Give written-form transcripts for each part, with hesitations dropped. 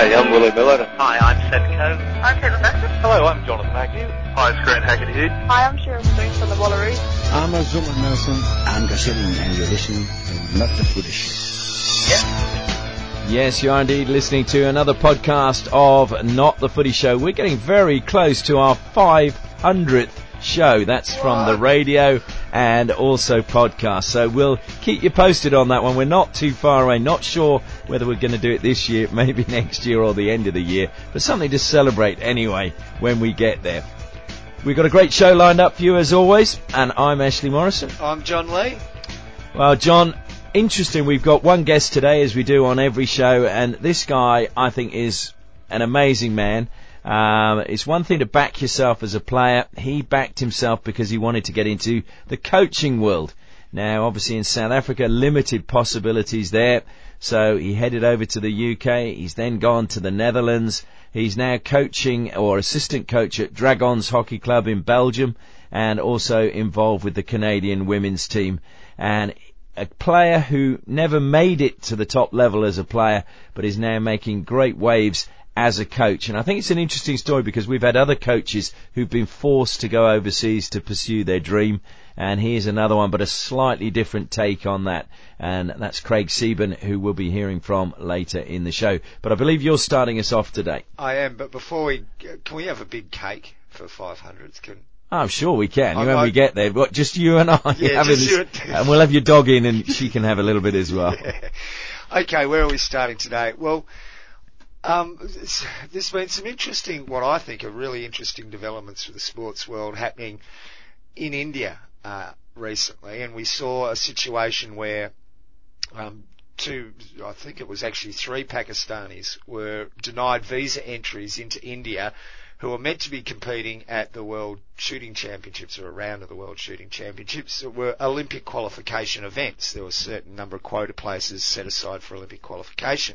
Hey, I'm Willie Miller. Hi, I'm Seth Coe. I'm Caitlin Beckett. Hello, I'm Jonathan Agnew. Hi, it's Grant Haggerty. Hi, I'm Sharon Spring from the Wallaroos. I'm Zuma Nelson. I'm Gashilling, and you're listening to Not the Footy Show. Yes, you are indeed listening to another podcast of Not the Footy Show. We're getting very close to our 500th show. That's from the radio and also podcast. So we'll keep you posted on that one. We're not too far away. Not sure whether we're going to do it this year, maybe next year or the end of the year. But something to celebrate anyway when we get there. We've got a great show lined up for you as always. And I'm Ashley Morrison. I'm John Lee. Well, John, interesting. We've got one guest today, as we do on every show. And this guy, I think, is an amazing man. It's one thing to back yourself as a player. He backed himself because he wanted to get into the coaching world. Now, obviously in South Africa, limited possibilities there. So he headed over to the UK. He's then gone to the Netherlands. He's now coaching or assistant coach at Dragons Hockey Club in Belgium and also involved with the Canadian women's team. And a player who never made it to the top level as a player, but is now making great waves as a coach. And I think it's an interesting story because we've had other coaches who've been forced to go overseas to pursue their dream, and here's another one, but a slightly different take on that, and that's Craig Seaborn, who we'll be hearing from later in the show. But I believe you're starting us off today. I am, but before can we have a big cake for 500s? I'm sure we can. When we get there, what, just you and I? Yeah, just you and we'll have your dog in, and she can have a little bit as well. Yeah. Okay, where are we starting today? Well, there's been some interesting, what I think are really interesting developments for the sports world happening in India recently, and we saw a situation where I think it was actually 3 Pakistanis were denied visa entries into India who were meant to be competing at the World Shooting Championships or a round of the World Shooting Championships that were Olympic qualification events. There was a certain number of quota places set aside for Olympic qualification.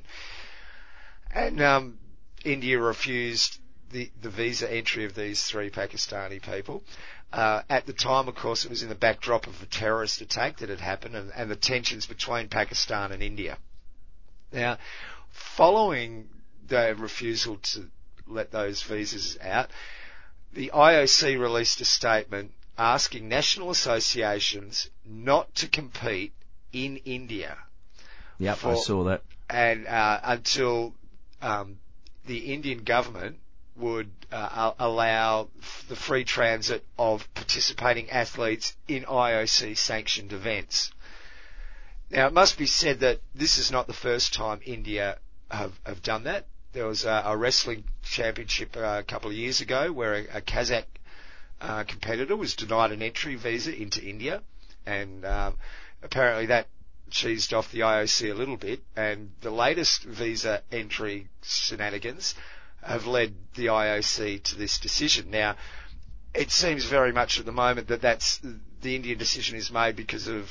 And India refused the visa entry of these 3 Pakistani people. At the time, of course, it was in the backdrop of a terrorist attack that had happened and the tensions between Pakistan and India. Now, following the refusal to let those visas out, the IOC released a statement asking national associations not to compete in India. Yep, I saw that. And until the Indian government would allow the free transit of participating athletes in IOC-sanctioned events. Now, it must be said that this is not the first time India have done that. There was a wrestling championship a couple of years ago where a Kazakh competitor was denied an entry visa into India, and apparently that cheesed off the IOC a little bit, and the latest visa entry shenanigans have led the IOC to this decision. Now, it seems very much at the moment that the Indian decision is made because of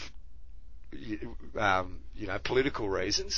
political reasons.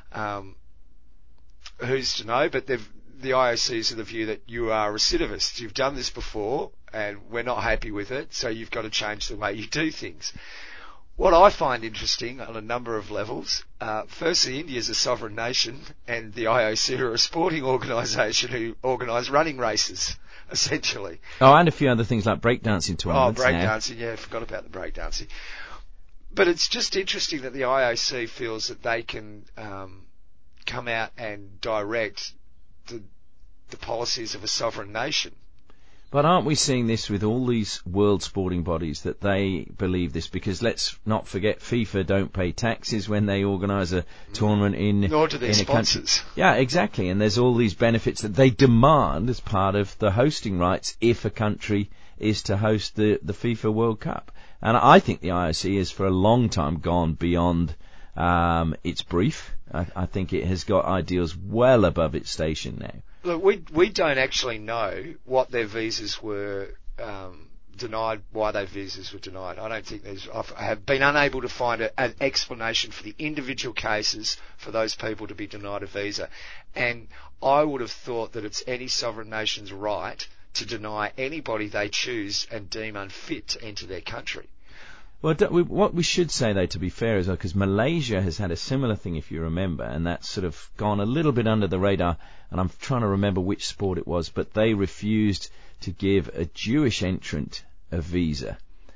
Who's to know? But the IOC is of the view that you are recidivists. You've done this before, and we're not happy with it, so you've got to change the way you do things. What I find interesting on a number of levels, firstly, India is a sovereign nation, and the IOC are a sporting organisation who organise running races, essentially. Oh, and a few other things like breakdancing tournaments. Oh, breakdancing, yeah, I forgot about the breakdancing. But it's just interesting that the IOC feels that they can come out and direct the policies of a sovereign nation. But aren't we seeing this with all these world sporting bodies, that they believe this? Because let's not forget, FIFA don't pay taxes when they organise a tournament in Nor do their in a sponsors. country. Yeah, exactly. And there's all these benefits that they demand as part of the hosting rights if a country is to host the FIFA World Cup. And I think the IOC has for a long time gone beyond its brief. I think it has got ideals well above its station now. Look, we don't actually know what their visas were denied, why their visas were denied. I don't think I have been unable to find an explanation for the individual cases for those people to be denied a visa. And I would have thought that it's any sovereign nation's right to deny anybody they choose and deem unfit to enter their country. Well, what we should say, though, to be fair, is because Malaysia has had a similar thing, if you remember, and that's sort of gone a little bit under the radar, and I'm trying to remember which sport it was, but they refused to give a Jewish entrant a visa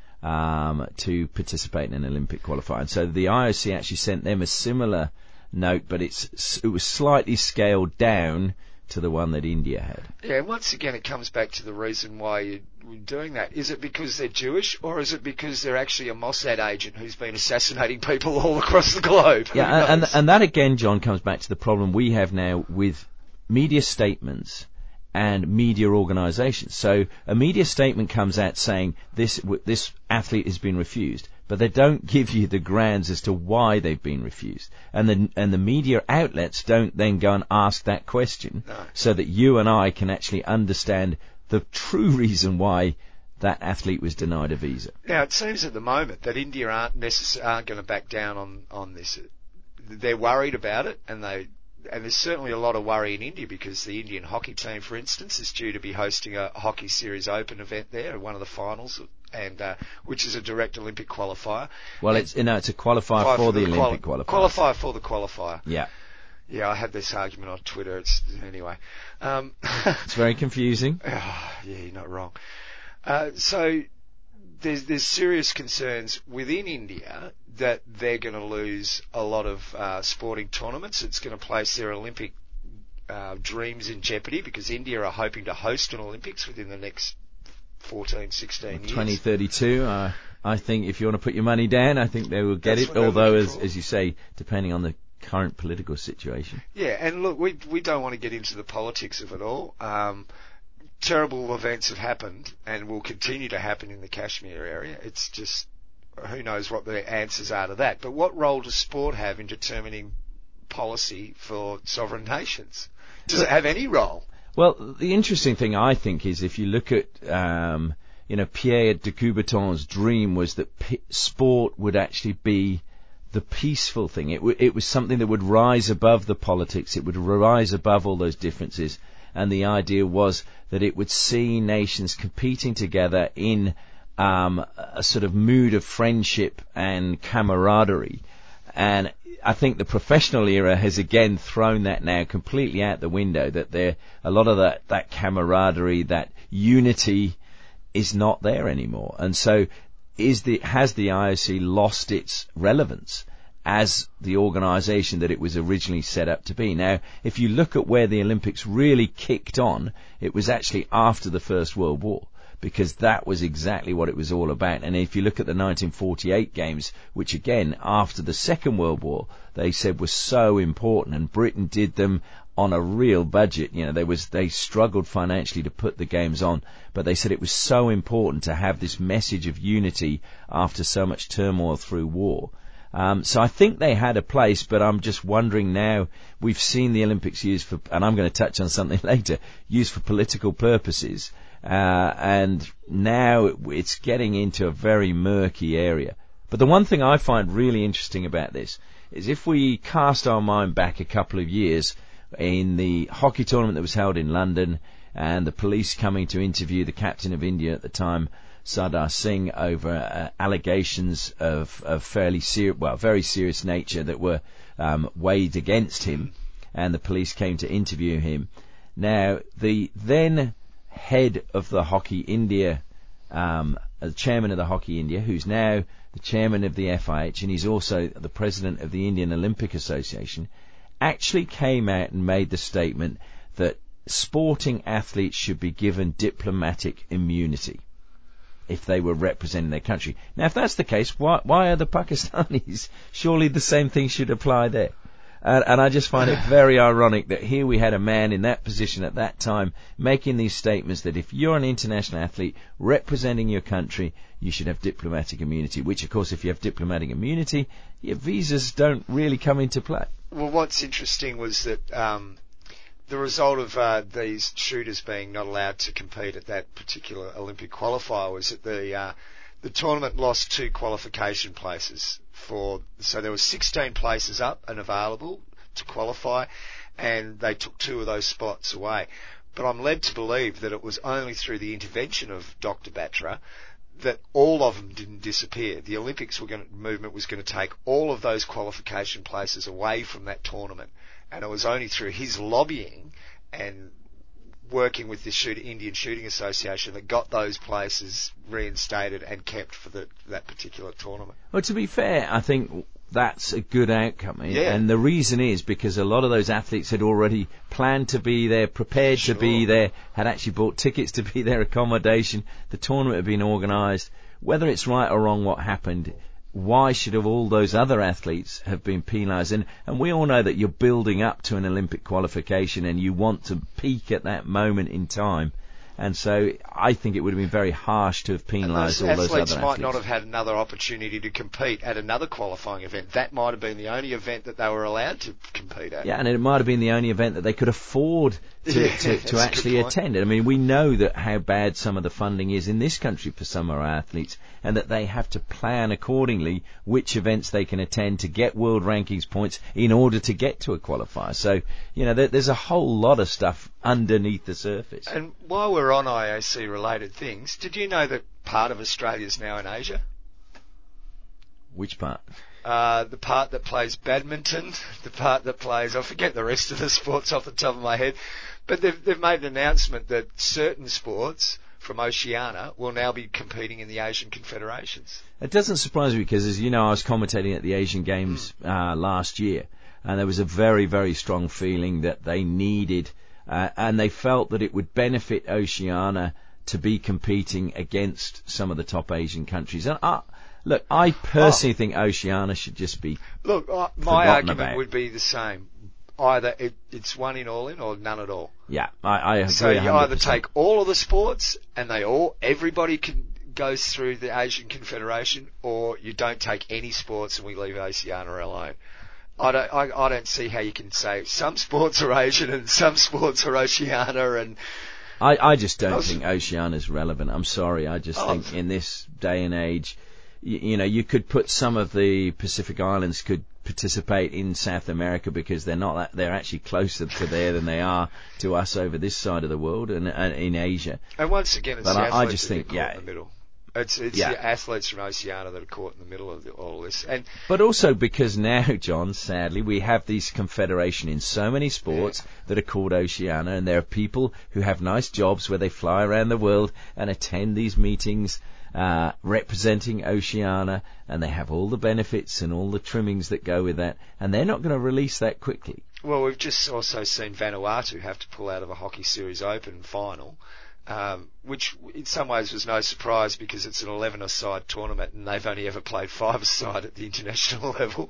to participate in an Olympic qualifier. And so the IOC actually sent them a similar note, but it was slightly scaled down to the one that India had. Yeah, and once again it comes back to the reason why you're doing that. Is it because they're Jewish, or is it because they're actually a Mossad agent who's been assassinating people all across the globe? Yeah, and that again, John, comes back to the problem we have now with media statements and media organisations. So a media statement comes out saying this athlete has been refused, but they don't give you the grounds as to why they've been refused. And the media outlets don't then go and ask that question, so that you and I can actually understand the true reason why that athlete was denied a visa. Now, it seems at the moment that India aren't going to back down on this. They're worried about it, and there's certainly a lot of worry in India because the Indian hockey team, for instance, is due to be hosting a Hockey Series Open event there, one of the finals, and which is a direct Olympic qualifier. Well, it's a qualifier for the Olympic qualifier. Qualifier for the qualifier. Yeah. Yeah, I had this argument on Twitter. Anyway. It's very confusing. Yeah, you're not wrong. So there's serious concerns within India that they're going to lose a lot of sporting tournaments. It's going to place their Olympic dreams in jeopardy because India are hoping to host an Olympics within the next 14, 16 years. 2032. I think if you want to put your money down, I think they will get it. Although, as you say, depending on the current political situation. Yeah, and look, we don't want to get into the politics of it all. Terrible events have happened and will continue to happen in the Kashmir area. It's just, who knows what the answers are to that. But what role does sport have in determining policy for sovereign nations? Does it have any role? Well, the interesting thing, I think, is if you look at, Pierre de Coubertin's dream was that sport would actually be the peaceful thing. It was something that would rise above the politics. It would rise above all those differences. And the idea was that it would see nations competing together in a sort of mood of friendship and camaraderie. And I think the professional era has again thrown that now completely out the window, that a lot of that camaraderie, that unity is not there anymore. And so has the IOC lost its relevance as the organisation that it was originally set up to be? Now, if you look at where the Olympics really kicked on, it was actually after the First World War, because that was exactly what it was all about. And if you look at the 1948 games, which again, after the Second World War, they said was so important, and Britain did them on a real budget. They struggled financially to put the games on, but they said it was so important to have this message of unity after so much turmoil through war. So I think they had a place, but I'm just wondering now, we've seen the Olympics used for, and I'm going to touch on something later, used for political purposes, and now it's getting into a very murky area. But the one thing I find really interesting about this is if we cast our mind back a couple of years in the hockey tournament that was held in London, and the police coming to interview the captain of India at the time, Sardar Singh, over allegations of very serious nature that were weighed against him, and the police came to interview him. Now, the then head of the Hockey India, the chairman of the Hockey India, who's now the chairman of the FIH, and he's also the president of the Indian Olympic Association, actually came out and made the statement that sporting athletes should be given diplomatic immunity if they were representing their country. Now, if that's the case, why are the Pakistanis? Surely the same thing should apply there. And I just find it very ironic that here we had a man in that position at that time making these statements that if you're an international athlete representing your country, you should have diplomatic immunity, which, of course, if you have diplomatic immunity, your visas don't really come into play. Well, what's interesting was that the result of these shooters being not allowed to compete at that particular Olympic qualifier was that the tournament lost 2 qualification places. So there were 16 places up and available to qualify, and they took 2 of those spots away. But I'm led to believe that it was only through the intervention of Dr. Batra that all of them didn't disappear. The Olympics movement was going to take all of those qualification places away from that tournament, and it was only through his lobbying and working with the Indian Shooting Association that got those places reinstated and kept for that particular tournament. Well, to be fair, I think that's a good outcome. Yeah. And the reason is because a lot of those athletes had already planned to be there, prepared to be there, had actually bought tickets to be there, accommodation. The tournament had been organised. Whether it's right or wrong what happened, why should have all those other athletes have been penalised? And we all know that you're building up to an Olympic qualification and you want to peak at that moment in time. And so I think it would have been very harsh to have penalised all those other athletes. Might not have had another opportunity to compete at another qualifying event. That might have been the only event that they were allowed to compete at. Yeah, and it might have been the only event that they could afford to actually attend. I mean, we know that how bad some of the funding is in this country for some of our athletes, and that they have to plan accordingly which events they can attend to get world rankings points in order to get to a qualifier. So, there's a whole lot of stuff underneath the surface. And while we're on IOC related things, did you know that part of Australia is now in Asia? Which part? The part that plays badminton, the part that plays, I forget the rest of the sports off the top of my head, but they've made an announcement that certain sports from Oceania will now be competing in the Asian confederations. It doesn't surprise me because, as you know, I was commentating at the Asian Games last year, and there was a very, very strong feeling that they needed, and they felt that it would benefit Oceania to be competing against some of the top Asian countries. And look, I personally think Oceania should just be my argument would be the same. Either it's one in all in or none at all. Yeah, I agree. So you 100%. either take all of the sports and everybody goes through the Asian Confederation, or you don't take any sports and we leave Oceania alone. I don't see how you can say some sports are Asian and some sports are Oceania, and I just don't think Oceania is relevant. I'm sorry. I just think in this day and age, you could put some of the Pacific Islands could participate in South America because they're actually closer to there than they are to us over this side of the world and in Asia. And once again, it's but the athletes I just think, that are caught in the middle. It's the athletes from Oceania that are caught in the middle of all this. But also because now, John, sadly, we have these confederation in so many sports that are called Oceania, and there are people who have nice jobs where they fly around the world and attend these meetings representing Oceania, and they have all the benefits and all the trimmings that go with that, and they're not going to release that quickly. Well, we've just also seen Vanuatu have to pull out of a Hockey Series Open final, which in some ways was no surprise because it's an 11-a-side tournament and they've only ever played 5-a-side at the international level.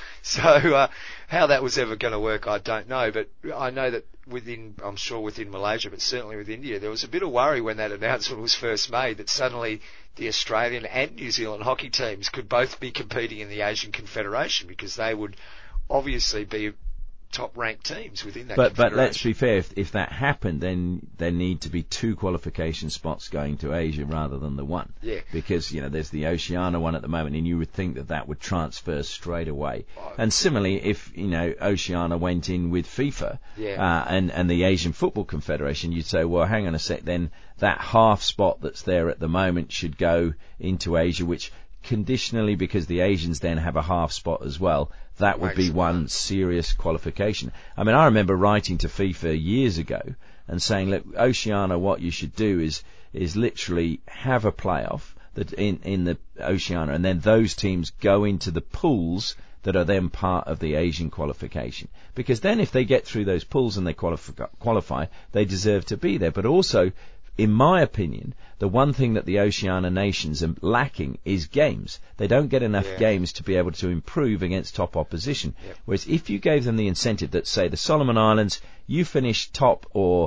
So how that was ever going to work, I don't know. But I know that I'm sure within Malaysia, but certainly with India, there was a bit of worry when that announcement was first made that suddenly the Australian and New Zealand hockey teams could both be competing in the Asian Confederation because they would obviously be top-ranked teams within that confederation. But let's be fair, if that happened, then there need to be 2 qualification spots going to Asia rather than the one. Yeah. Because, there's the Oceania one at the moment, and you would think that would transfer straight away. And similarly, if, Oceania went in with FIFA and the Asian Football Confederation, you'd say, well, hang on a sec, then that half spot that's there at the moment should go into Asia, which conditionally, because the Asians then have a half spot as well, that would be one serious qualification. I mean, I remember writing to FIFA years ago and saying, look, Oceania, what you should do is literally have a playoff that in the Oceania, and then those teams go into the pools that are then part of the Asian qualification. Because then if they get through those pools and they qualify, they deserve to be there. But also, in my opinion, the one thing that the Oceania nations are lacking is games. They don't get enough games to be able to improve against top opposition. Yep. Whereas if you gave them the incentive that, say, the Solomon Islands, you finish top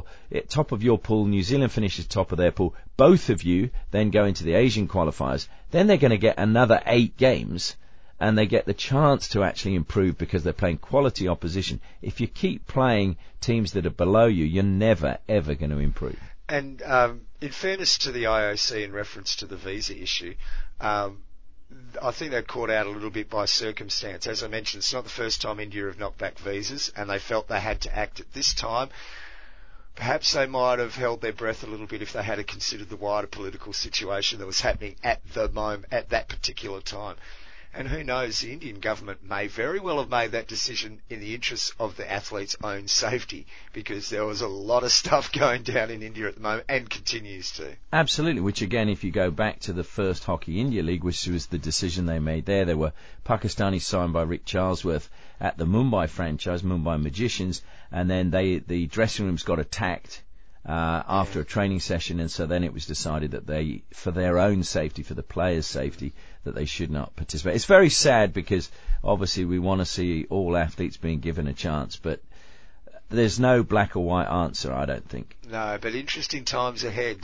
of your pool, New Zealand finishes top of their pool, both of you then go into the Asian qualifiers, then they're going to get another 8 games, and they get the chance to actually improve because they're playing quality opposition. If you keep playing teams that are below you, you're never, ever going to improve. And in fairness to the IOC in reference to the visa issue, I think they're caught out a little bit by circumstance. As I mentioned, it's not the first time India have knocked back visas, and they felt they had to act at this time. perhaps they might have held their breath a little bit if they had considered the wider political situation that was happening at the moment, at that particular time. And who knows, the Indian government may very well have made that decision in the interests of the athletes' own safety, because there was a lot of stuff going down in India at the moment and continues to. Absolutely, which again, if you go back to the first Hockey India League, which was the decision they made there were Pakistanis signed by Rick Charlesworth at the Mumbai franchise, Mumbai Magicians, and then the dressing rooms got attacked after a training session, and so then it was decided that they, for their own safety, for the players' safety, that they should not participate. It's very sad because obviously we want to see all athletes being given a chance, but there's no black or white answer, I don't think. No, but interesting times ahead.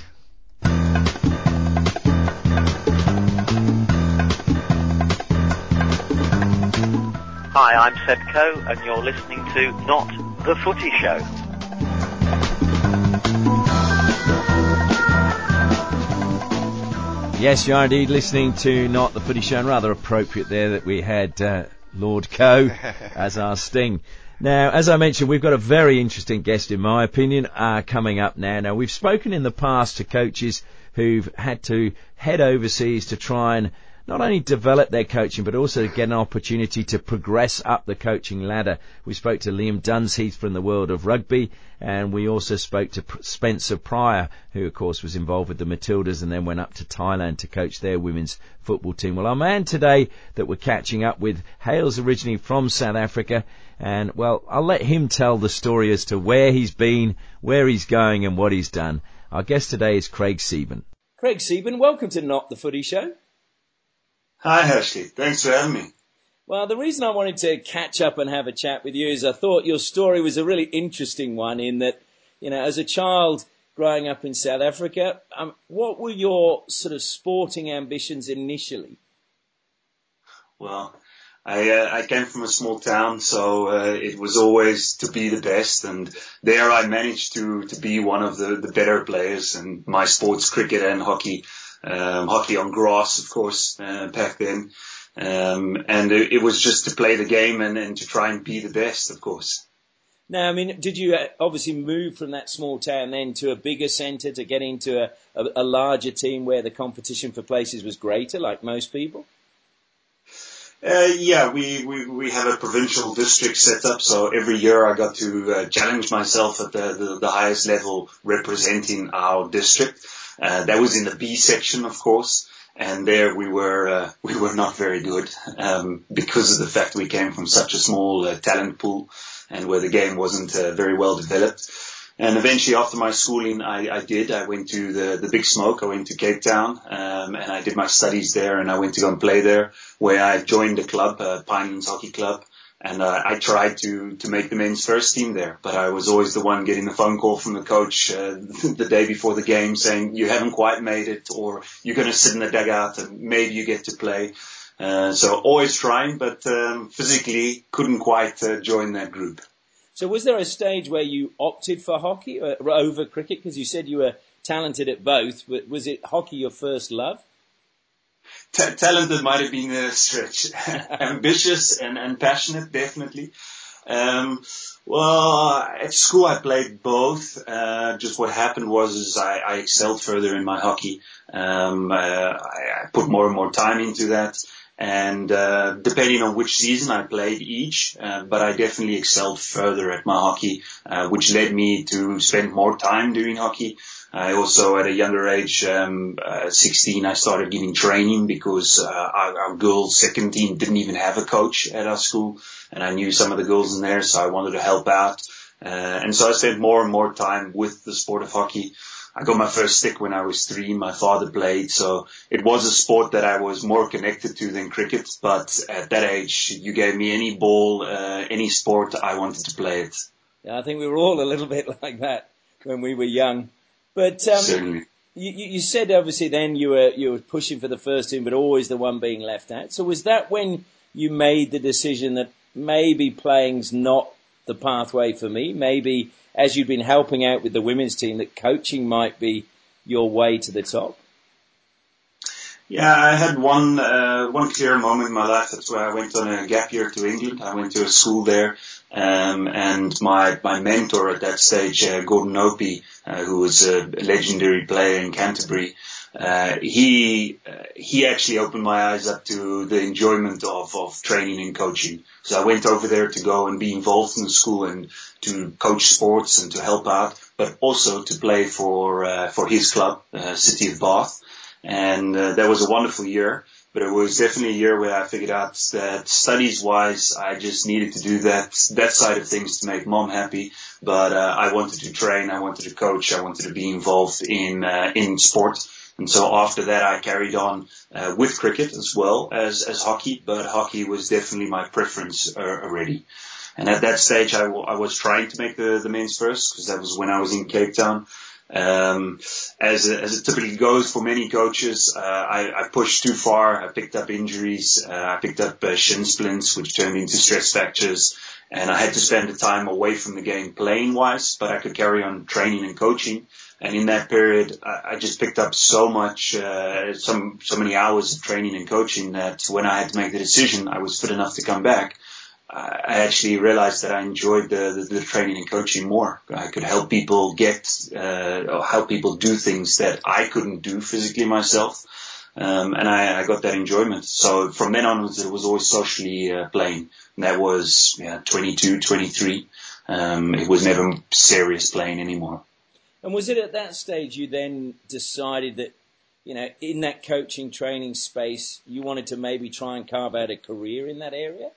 Hi, I'm Seb Coe, and you're listening to Not the Footy Show. Yes, you are indeed listening to Not the Footy Show, and rather appropriate there that we had Lord Coe as our sting. Now, as I mentioned, we've got a very interesting guest, in my opinion, coming up now. Now, we've spoken in the past to coaches who've had to head overseas to try and not only develop their coaching, but also get an opportunity to progress up the coaching ladder. We spoke to Liam Dunsheath from the world of rugby, and we also spoke to Spencer Pryor, who of course was involved with the Matildas and then went up to Thailand to coach their women's football team. Well, our man today that we're catching up with hails originally from South Africa, and well, I'll let him tell the story as to where he's been, where he's going and what he's done. Our guest today is Craig Seaborn. Craig Seaborn, welcome to Not the Footy Show. Hi, Ashley. Thanks for having me. Well, the reason I wanted to catch up and have a chat with you is I thought your story was a really interesting one in that, you know, as a child growing up in South Africa, what were your sort of sporting ambitions initially? Well, I came from a small town, so it was always to be the best, and there I managed to be one of the better players in my sports, cricket and hockey. Hockey on grass, of course, back then. And it was just to play the game and to try and be the best, of course. Now, I mean, did you obviously move from that small town then to a bigger centre to get into a larger team where the competition for places was greater, like most people? Yeah, we have a provincial district set up, so every year I got to challenge myself at the highest level representing our district. That was in the B section, of course, and there we were not very good, because of the fact we came from such a small talent pool and where the game wasn't very well developed. And eventually after my schooling, I went to the Big Smoke. I went to Cape Town, and I did my studies there, and I went to go and play there, where I joined the club, Pinelands Hockey Club. And I tried to make the men's first team there, but I was always the one getting the phone call from the coach the day before the game saying, you haven't quite made it, or you're going to sit in the dugout and maybe you get to play. So always trying, but physically couldn't quite join that group. So was there a stage where you opted for hockey over cricket? Because you said you were talented at both. Was it hockey your first love? Talented might have been a stretch. Ambitious and passionate, definitely. Well, at school I played both. Just what happened was I excelled further in my hockey. I put more and more time into that. And depending on which season I played each, but I definitely excelled further at my hockey, which led me to spend more time doing hockey. I also, at a younger age, 16, I started giving training because our girls' second team didn't even have a coach at our school, and I knew some of the girls in there, so I wanted to help out. And so I spent more and more time with the sport of hockey. I got my first stick when I was 3. My father played, so it was a sport that I was more connected to than cricket. But at that age, you gave me any ball, any sport, I wanted to play it. Yeah, I think we were all a little bit like that when we were young. But certainly, you said obviously then you were pushing for the first team, but always the one being left out. So was that when you made the decision that maybe playing's not the pathway for me? Maybe as you'd been helping out with the women's team, that coaching might be your way to the top? Yeah, I had one clear moment in my life. That's where I went on a gap year to England. I went to a school there, and my mentor at that stage, Gordon Opie, who was a legendary player in Canterbury, he actually opened my eyes up to the enjoyment of training and coaching. So I went over there to go and be involved in the school and to coach sports and to help out, but also to play for his club, City of Bath. And that was a wonderful year, but it was definitely a year where I figured out that studies-wise, I just needed to do that side of things to make mom happy. But I wanted to train, I wanted to coach, I wanted to be involved in sport. And so after that, I carried on with cricket as well as hockey, but hockey was definitely my preference already. And at that stage, I was trying to make the men's first, because that was when I was in Cape Town. As it typically goes for many coaches, I pushed too far. I picked up injuries. I picked up shin splints, which turned into stress fractures. And I had to spend the time away from the game playing wise, but I could carry on training and coaching. And in that period, I just picked up so much, so many hours of training and coaching that when I had to make the decision, I was fit enough to come back. I actually realized that I enjoyed the training and coaching more. I could help people help people do things that I couldn't do physically myself. And I got that enjoyment. So from then onwards, it was always socially playing. And that was 22, 23. It was never serious playing anymore. And was it at that stage you then decided that, in that coaching training space, you wanted to maybe try and carve out a career in that area?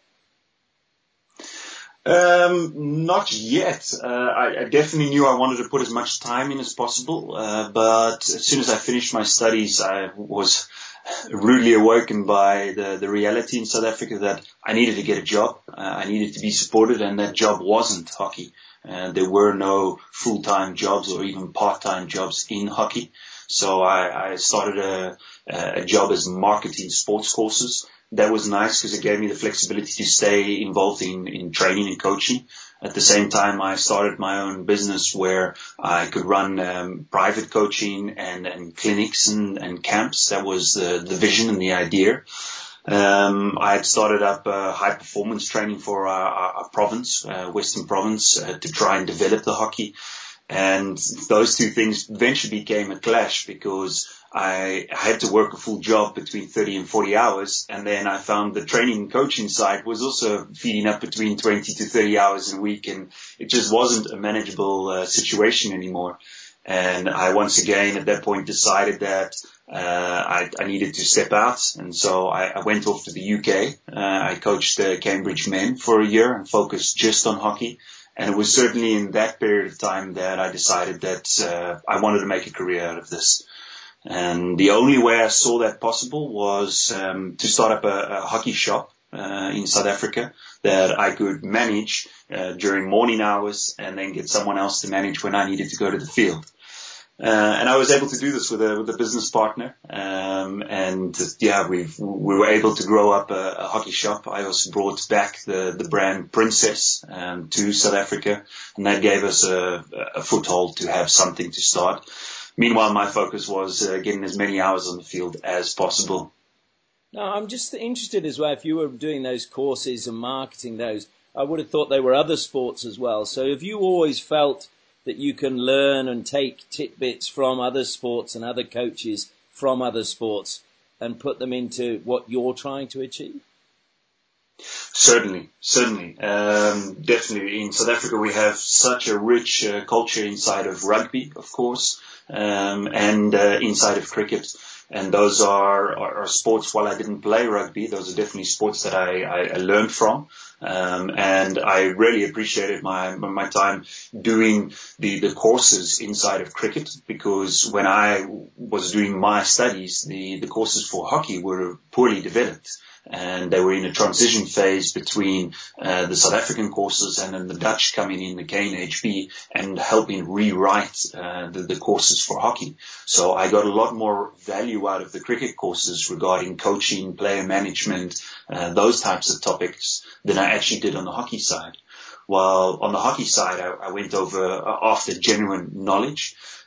Not yet. I definitely knew I wanted to put as much time in as possible. But as soon as I finished my studies, I was rudely awoken by the reality in South Africa that I needed to get a job. I needed to be supported, and that job wasn't hockey. There were no full-time jobs or even part-time jobs in hockey. So I started a job as marketing sports courses. That was nice because it gave me the flexibility to stay involved in training and coaching. At the same time, I started my own business where I could run private coaching and clinics and camps. That was the vision and the idea. I had started up high performance training for our province, Western Province, to try and develop the hockey. And those two things eventually became a clash because I had to work a full job between 30 and 40 hours. And then I found the training and coaching side was also feeding up between 20 to 30 hours a week. And it just wasn't a manageable situation anymore. And I once again at that point decided that I needed to step out. And so I went off to the UK. I coached the Cambridge men for a year and focused just on hockey. And it was certainly in that period of time that I decided that I wanted to make a career out of this. And the only way I saw that possible was to start up a hockey shop in South Africa that I could manage during morning hours and then get someone else to manage when I needed to go to the field. And I was able to do this with a business partner. We were able to grow up a hockey shop. I also brought back the brand Princess to South Africa, and that gave us a foothold to have something to start. Meanwhile, my focus was getting as many hours on the field as possible. No, I'm just interested as well. If you were doing those courses and marketing those, I would have thought there were other sports as well. So have you always felt that you can learn and take tidbits from other sports and other coaches from other sports and put them into what you're trying to achieve? Certainly. Definitely. In South Africa, we have such a rich culture inside of rugby, of course, and inside of cricket. And those are sports, while I didn't play rugby, those are definitely sports that I learned from. And I really appreciated my time doing the courses inside of cricket, because when I was doing my studies, the courses for hockey were poorly developed. And they were in a transition phase between the South African courses and then the Dutch coming in, the KNHB, and helping rewrite the courses for hockey. So I got a lot more value out of the cricket courses regarding coaching, player management, those types of topics than I actually did on the hockey side. While on the hockey side, I went over after genuine knowledge.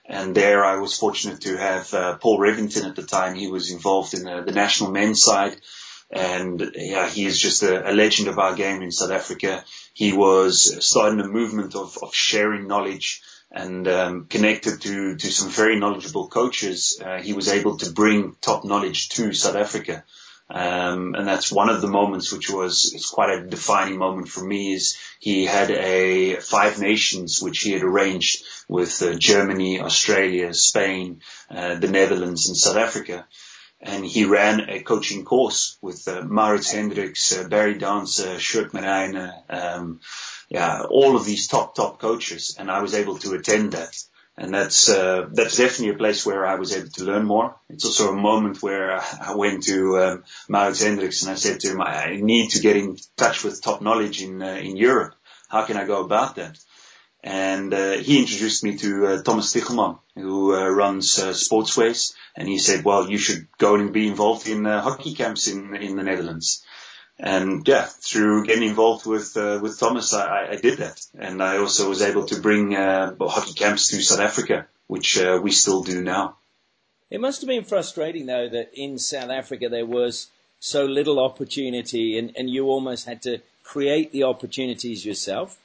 And there I was fortunate to have Paul Revington at the time. He was involved in the national men's side. And yeah, he is just a legend of our game in South Africa. He was starting a movement of sharing knowledge and connected to some very knowledgeable coaches. He was able to bring top knowledge to South Africa. And that's one of the moments which it's quite a defining moment for me. Is he had a 5 nations which he had arranged with Germany, Australia, Spain, the Netherlands and South Africa. And he ran a coaching course with Maurits Hendricks, Barry Dancer, Sjoerd Marijne, all of these top coaches. And I was able to attend that. And that's definitely a place where I was able to learn more. It's also a moment where I went to Maurits Hendricks and I said to him, I need to get in touch with top knowledge in Europe. How can I go about that? And he introduced me to Thomas Tichelman, who runs Sportsways. And he said, well, you should go and be involved in hockey camps in the Netherlands. And yeah, through getting involved with Thomas, I did that. And I also was able to bring hockey camps to South Africa, which we still do now. It must have been frustrating, though, that in South Africa there was so little opportunity and you almost had to create the opportunities yourself.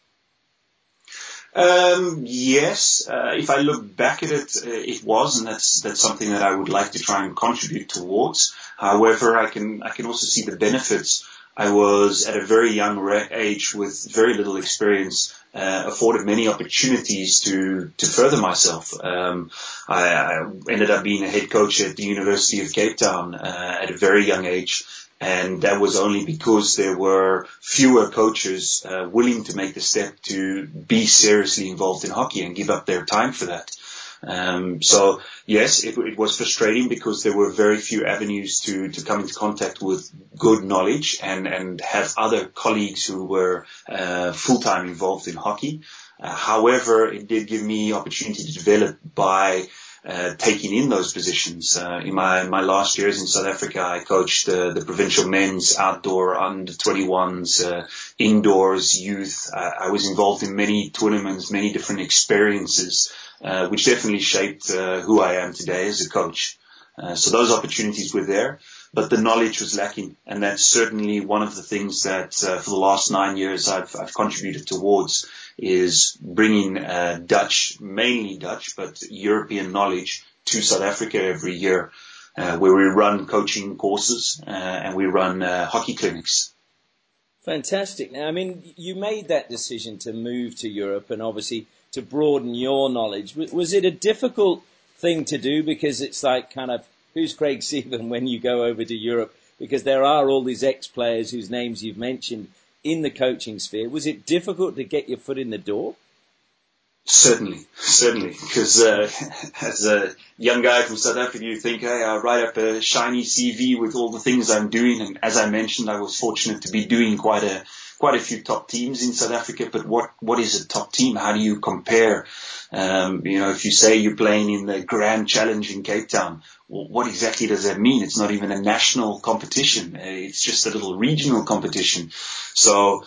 Yes, if I look back at it, it was, and that's something that I would like to try and contribute towards. However, I can also see the benefits. I was at a very young age with very little experience, afforded many opportunities to further myself. I ended up being a head coach at the University of Cape Town, at a very young age. And that was only because there were fewer coaches willing to make the step to be seriously involved in hockey and give up their time for that. So yes, it was frustrating because there were very few avenues to come into contact with good knowledge and have other colleagues who were full-time involved in hockey. However, it did give me opportunity to develop by taking in those positions. In my last years in South Africa, I coached the provincial men's outdoor under 21s, indoors, youth. I was involved in many tournaments, many different experiences, which definitely shaped who I am today as a coach. So those opportunities were there, but the knowledge was lacking. And that's certainly one of the things that for the last 9 years I've contributed towards, is bringing Dutch, mainly Dutch, but European knowledge to South Africa every year, where we run coaching courses and we run hockey clinics. Fantastic. Now, I mean, you made that decision to move to Europe and obviously to broaden your knowledge. Was it a difficult thing to do? Because it's like kind of, who's Craig Seaven when you go over to Europe? Because there are all these ex-players whose names you've mentioned in the coaching sphere. Was it difficult to get your foot in the door? Certainly, because as a young guy from South Africa, you think, hey, I'll write up a shiny CV with all the things I'm doing. And as I mentioned, I was fortunate to be doing quite a few top teams in South Africa. But what is a top team? How do you compare? If you say you're playing in the Grand Challenge in Cape Town, what exactly does that mean? It's not even a national competition. It's just a little regional competition. So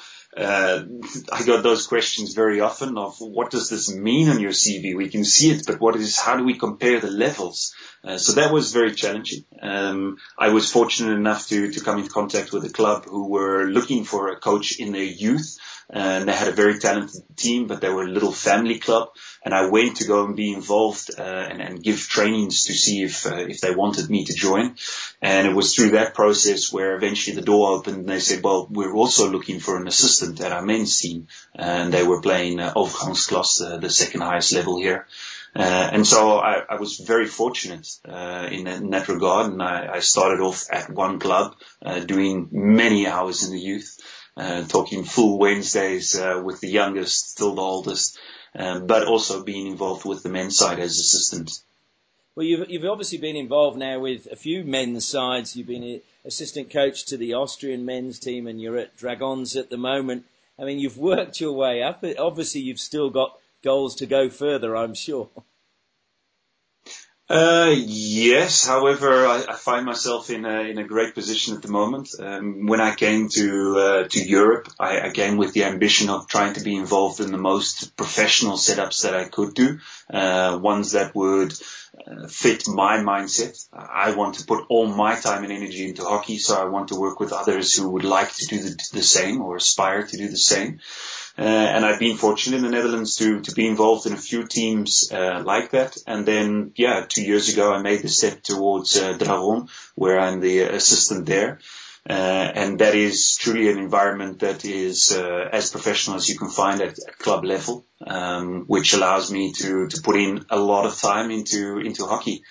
I got those questions very often of what does this mean on your CV? We can see it, but how do we compare the levels? So that was very challenging. I was fortunate enough to come into contact with a club who were looking for a coach in their youth. And they had a very talented team, but they were a little family club. And I went to go and be involved and give trainings to see if they wanted me to join. And it was through that process where eventually the door opened and they said, well, we're also looking for an assistant at our men's team. And they were playing Overgangsklas, the second highest level here. And so I was very fortunate in that regard. And I started off at one club doing many hours in the youth. Talking full Wednesdays with the youngest till the oldest, but also being involved with the men's side as assistant. Well, you've obviously been involved now with a few men's sides. You've been an assistant coach to the Austrian men's team, and you're at Dragons at the moment. I mean, you've worked your way up. Obviously, you've still got goals to go further, I'm sure. Yes. However, I find myself in a great position at the moment. When I came to Europe, I came with the ambition of trying to be involved in the most professional setups that I could do, ones that would fit my mindset. I want to put all my time and energy into hockey, so I want to work with others who would like to do the same or aspire to do the same. And I've been fortunate in the Netherlands to be involved in a few teams like that. And then, 2 years ago, I made the step towards Dragon, where I'm the assistant there. And that is truly an environment that is as professional as you can find at club level, which allows me to put in a lot of time into hockey,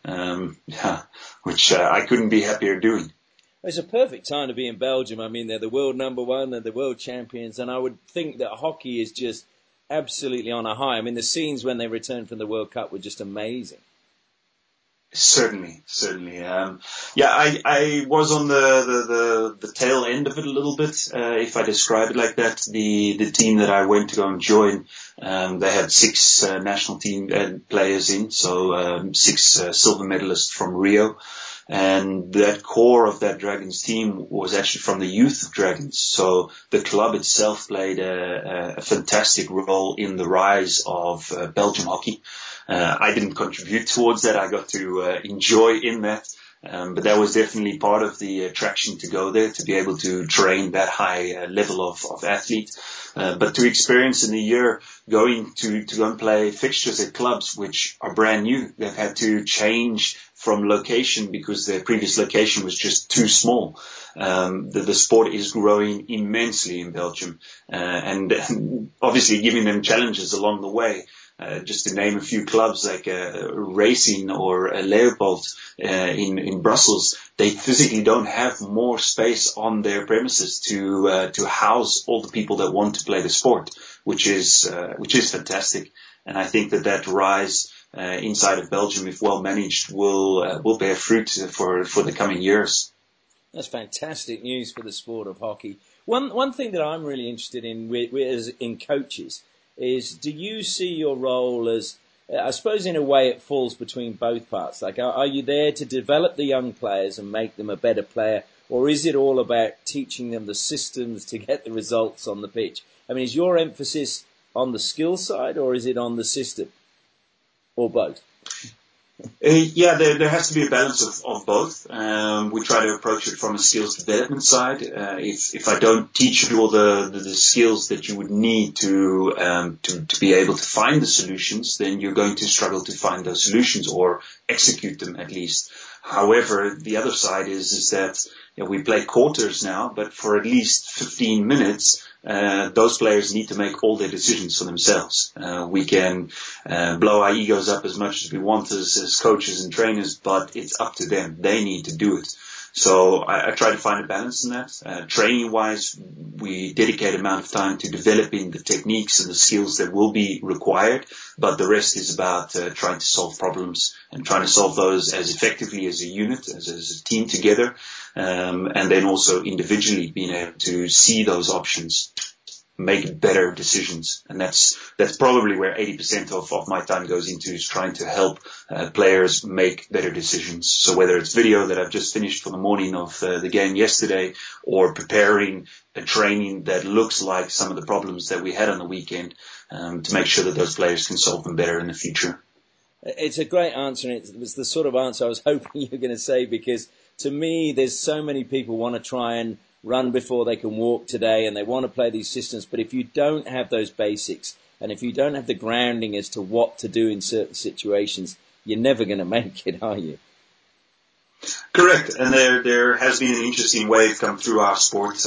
which I couldn't be happier doing. It's a perfect time to be in Belgium. I mean, they're the world number one, they're the world champions, and I would think that hockey is just absolutely on a high. I mean, the scenes when they returned from the World Cup were just amazing. Certainly. I was on the tail end of it a little bit, if I describe it like that. The team that I went to go and join, they had 6 national team players in, so 6 silver medalists from Rio. And that core of that Dragons team was actually from the youth of Dragons. So the club itself played a fantastic role in the rise of Belgian hockey. I didn't contribute towards that. I got to enjoy in that. But that was definitely part of the attraction to go there, to be able to train that high level of athlete. But to experience in a year going to go and play fixtures at clubs which are brand new. They've had to change from location because their previous location was just too small. The sport is growing immensely in Belgium, and obviously giving them challenges along the way. Just to name a few clubs like Racing or Leopold in Brussels, they physically don't have more space on their premises to house all the people that want to play the sport, which is fantastic. And I think that rise inside of Belgium, if well managed, will bear fruit for the coming years. That's fantastic news for the sport of hockey. One thing that I'm really interested in as in coaches is, do you see your role as, I suppose in a way it falls between both parts. Like, are you there to develop the young players and make them a better player, or is it all about teaching them the systems to get the results on the pitch? I mean, is your emphasis on the skill side, or is it on the system, or both? There has to be a balance of both. We try to approach it from a skills development side. If I don't teach you all the skills that you would need to be able to find the solutions, then you're going to struggle to find those solutions or execute them at least. However, the other side is that we play quarters now, but for at least 15 minutes, those players need to make all their decisions for themselves. We can blow our egos up as much as we want as coaches and trainers, but it's up to them. They need to do it. So I try to find a balance in that. Training-wise, we dedicate an amount of time to developing the techniques and the skills that will be required, but the rest is about trying to solve problems and trying to solve those as effectively as a unit, as a team together, and then also individually being able to see those options, make better decisions. And that's probably where 80% of my time goes into, is trying to help players make better decisions. So whether it's video that I've just finished for the morning of the game yesterday, or preparing a training that looks like some of the problems that we had on the weekend, to make sure that those players can solve them better in the future. It's a great answer, and it was the sort of answer I was hoping you were going to say, because to me, there's so many people want to try and run before they can walk today, and they want to play these systems. But if you don't have those basics, and if you don't have the grounding as to what to do in certain situations, you're never going to make it, are you? Correct. And there has been an interesting wave come through our sport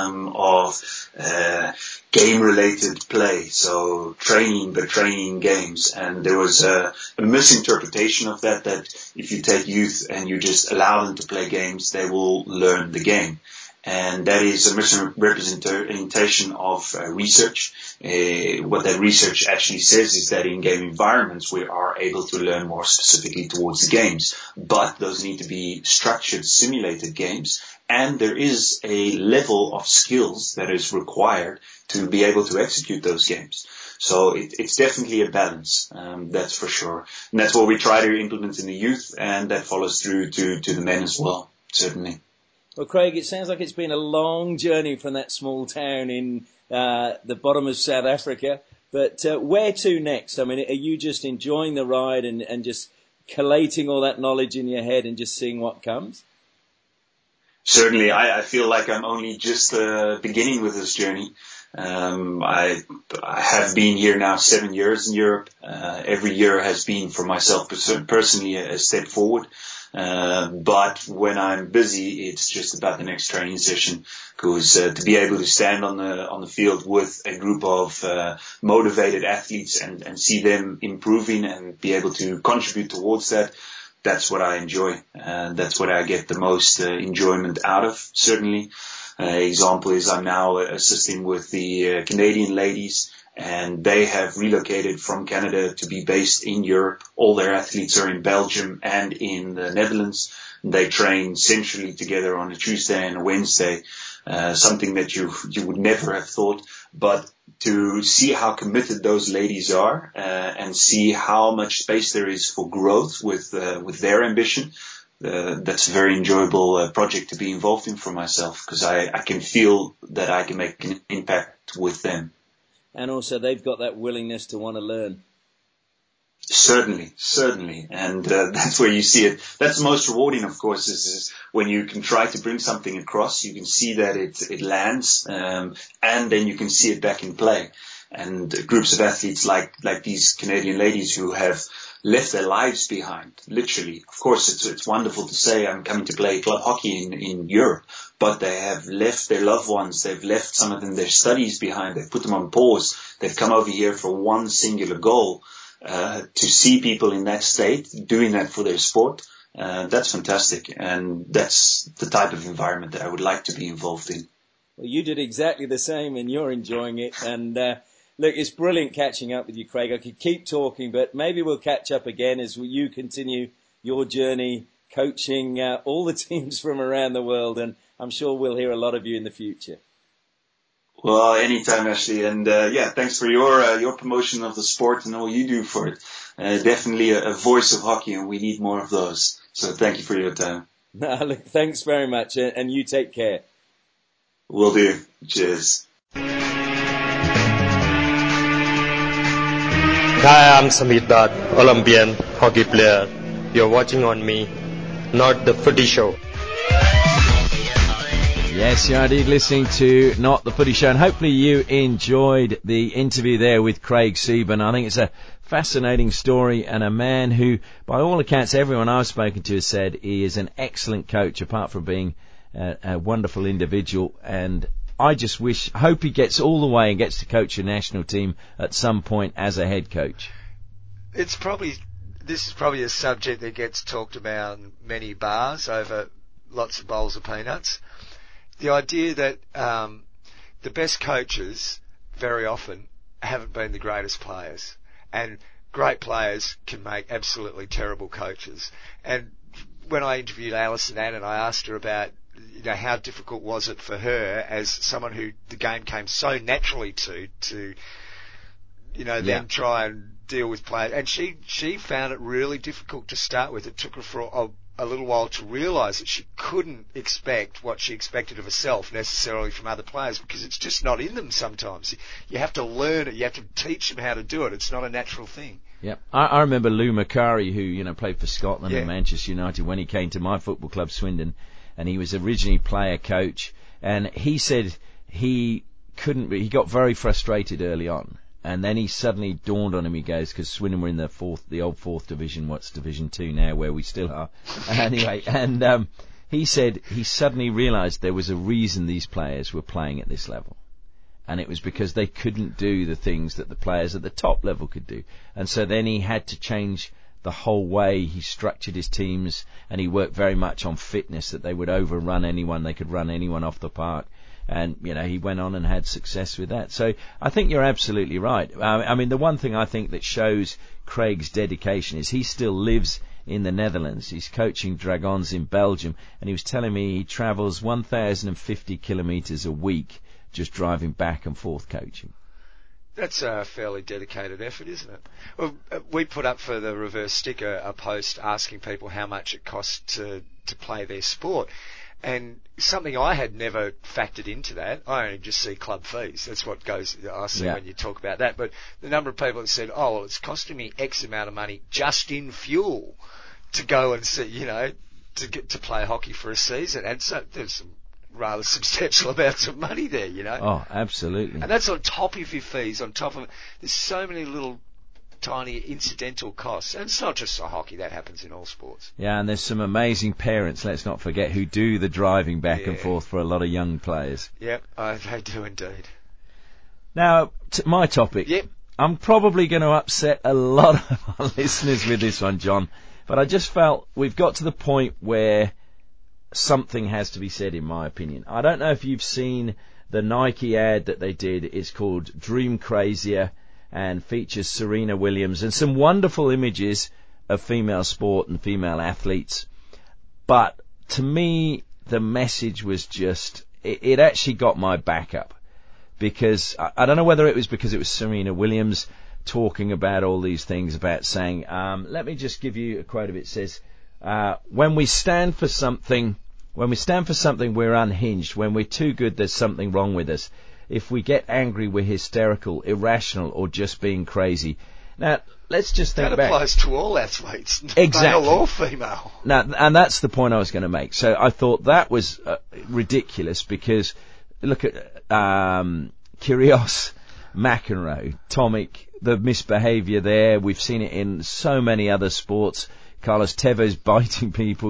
of game-related play, so training games. And there was a misinterpretation of that if you take youth and you just allow them to play games, they will learn the game. And that is a misrepresentation of research. What that research actually says is that in game environments, we are able to learn more specifically towards the games. But those need to be structured, simulated games. And there is a level of skills that is required to be able to execute those games. So it's definitely a balance, that's for sure. And that's what we try to implement in the youth, and that follows through to the men as well, certainly. Well, Craig, it sounds like it's been a long journey from that small town in the bottom of South Africa. But where to next? I mean, are you just enjoying the ride and just collating all that knowledge in your head and just seeing what comes? Certainly, I feel like I'm only just beginning with this journey. I have been here now 7 years in Europe. Every year has been for myself personally a step forward. But when I'm busy, it's just about the next training session, because to be able to stand on the field with a group of motivated athletes and see them improving and be able to contribute towards that, that's what I enjoy. That's what I get the most enjoyment out of, certainly. Example is I'm now assisting with the Canadian ladies, and they have relocated from Canada to be based in Europe. All their athletes are in Belgium and in the Netherlands. They train centrally together on a Tuesday and a Wednesday, something that you would never have thought. But to see how committed those ladies are, and see how much space there is for growth with their ambition, that's a very enjoyable project to be involved in for myself, because I can feel that I can make an impact with them. And also they've got that willingness to want to learn. Certainly. And that's where you see it. That's the most rewarding, of course, is when you can try to bring something across. You can see that it lands, and then you can see it back in play. And groups of athletes like these Canadian ladies who have left their lives behind, literally. Of course, it's wonderful to say I'm coming to play club hockey in Europe, but they have left their loved ones. They've left some of them their studies behind. They've put them on pause. They've come over here for one singular goal. To see people in that state doing that for their sport, that's fantastic. And that's the type of environment that I would like to be involved in. Well, you did exactly the same, and you're enjoying it. And look, it's brilliant catching up with you, Craig. I could keep talking, but maybe we'll catch up again as you continue your journey coaching all the teams from around the world. And I'm sure we'll hear a lot of you in the future. Well, anytime, Ashley. And thanks for your promotion of the sport and all you do for it. Definitely a voice of hockey, and we need more of those. So thank you for your time. No, look, thanks very much, and you take care. Will do. Cheers. Hi, I'm Samir Dutt, Olympian hockey player. You're watching on me, Not the Footy Show. Yes, you're indeed listening to Not the Footy Show, and hopefully you enjoyed the interview there with Craig Seaborn. I think it's a fascinating story, and a man who, by all accounts, everyone I've spoken to has said he is an excellent coach, apart from being a wonderful individual. And I just hope he gets all the way and gets to coach a national team at some point as a head coach. This is probably a subject that gets talked about in many bars over lots of bowls of peanuts. The idea that the best coaches very often haven't been the greatest players, and great players can make absolutely terrible coaches. And when I interviewed Alison Annan, I asked her about how difficult was it for her as someone who the game came so naturally to then try and deal with players. And she found it really difficult to start with. It took her for a little while to realise that she couldn't expect what she expected of herself necessarily from other players, because it's just not in them sometimes. You have to learn it. You have to teach them how to do it. It's not a natural thing. Yeah, I remember Lou Macari, who played for Scotland and Manchester United, when he came to my football club, Swindon, and he was originally player coach, and he said he got very frustrated early on. And then he suddenly dawned on him, he goes, because Swindon were in the old fourth division, what's Division 2 now, where we still are. Anyway, and he said he suddenly realised there was a reason these players were playing at this level. And it was because they couldn't do the things that the players at the top level could do. And so then he had to change the whole way he structured his teams, and he worked very much on fitness, that they would overrun anyone, they could run anyone off the park. And, he went on and had success with that. So I think you're absolutely right. I mean, the one thing I think that shows Craig's dedication is he still lives in the Netherlands. He's coaching Dragons in Belgium, and he was telling me he travels 1,050 kilometres a week just driving back and forth coaching. That's a fairly dedicated effort, isn't it? Well, we put up for the Reverse Stick a post asking people how much it costs to play their sport. And something I had never factored into that, I only just see club fees. That's what I see when you talk about that. But the number of people that said, oh, well, it's costing me X amount of money just in fuel to go and see, to play hockey for a season. And so there's some rather substantial amounts of money there, Oh, absolutely. And that's on top of your fees, on top of it. There's so many little tiny incidental costs. And it's not just for hockey, that happens in all sports. Yeah, and there's some amazing parents, let's not forget, who do the driving back and forth for a lot of young players. Yep, they do indeed. Now, my topic. Yep. I'm probably going to upset a lot of our listeners with this one, John, but I just felt we've got to the point where something has to be said, in my opinion. I don't know if you've seen the Nike ad that they did. It's called Dream Crazier and features Serena Williams and some wonderful images of female sport and female athletes. But to me, the message was just, it actually got my back up. Because I don't know whether it was because it was Serena Williams talking about all these things, about saying, let me just give you a quote of it. It says, when we stand for something, we're unhinged. When we're too good, there's something wrong with us. If we get angry, we're hysterical, irrational, or just being crazy. Now, let's just think back. That applies to all athletes, exactly. Male or female. Now, and that's the point I was going to make. So I thought that was ridiculous because look at Kyrgios, McEnroe, Tomic, the misbehaviour there. We've seen it in so many other sports. Carlos Tevez biting people,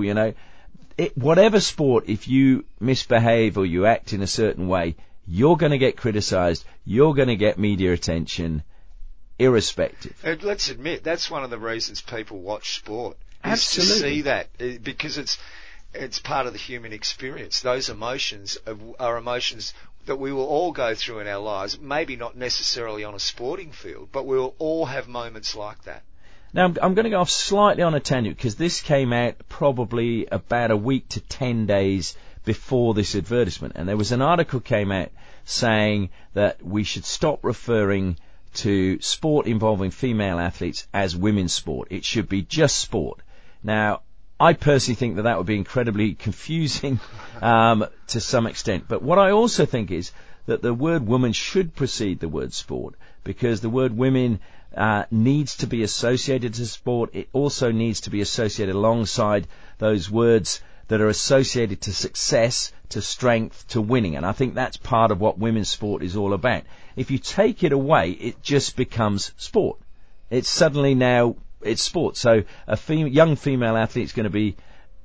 Whatever sport, if you misbehave or you act in a certain way, you're going to get criticised. You're going to get media attention, irrespective. And let's admit, that's one of the reasons people watch sport. Absolutely. Is to see that, because it's part of the human experience. Those emotions are emotions that we will all go through in our lives, maybe not necessarily on a sporting field, but we'll all have moments like that. Now, I'm going to go off slightly on a tangent because this came out probably about a week to 10 days before this advertisement. And there was an article came out saying that we should stop referring to sport involving female athletes as women's sport. It should be just sport. Now, I personally think that would be incredibly confusing to some extent. But what I also think is that the word woman should precede the word sport, because the word women needs to be associated to sport. It also needs to be associated alongside those words that are associated to success, to strength, to winning. And I think that's part of what women's sport is all about. If you take it away, it just becomes sport. It's suddenly now, it's sport. So a young female athlete is going to be